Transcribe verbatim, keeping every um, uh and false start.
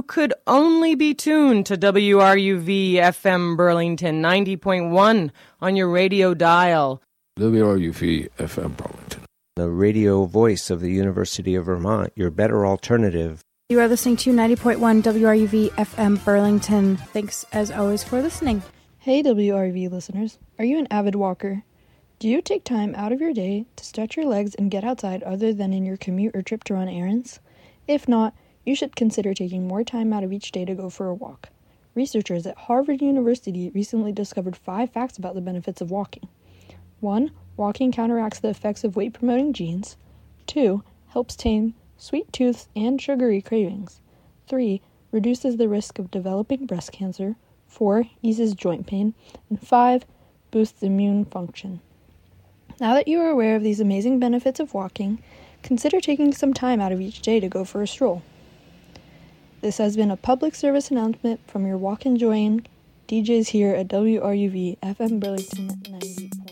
could only be tuned to W R U V F M Burlington ninety point one on your radio dial. W R U V F M Burlington, the radio voice of the University of Vermont, your better alternative. You are listening to ninety point one W R U V F M Burlington. Thanks, as always, for listening. Hey, W R U V listeners. Are you an avid walker? Do you take time out of your day to stretch your legs and get outside other than in your commute or trip to run errands? If not, you should consider taking more time out of each day to go for a walk. Researchers at Harvard University recently discovered five facts about the benefits of walking. One, walking counteracts the effects of weight-promoting genes. Two, helps tame sweet tooths and sugary cravings. Three, reduces the risk of developing breast cancer. Four, eases joint pain. And five, boosts immune function. Now that you are aware of these amazing benefits of walking, consider taking some time out of each day to go for a stroll. This has been a public service announcement from your walk-enjoying D Js here at W R U V F M Burlington ninety.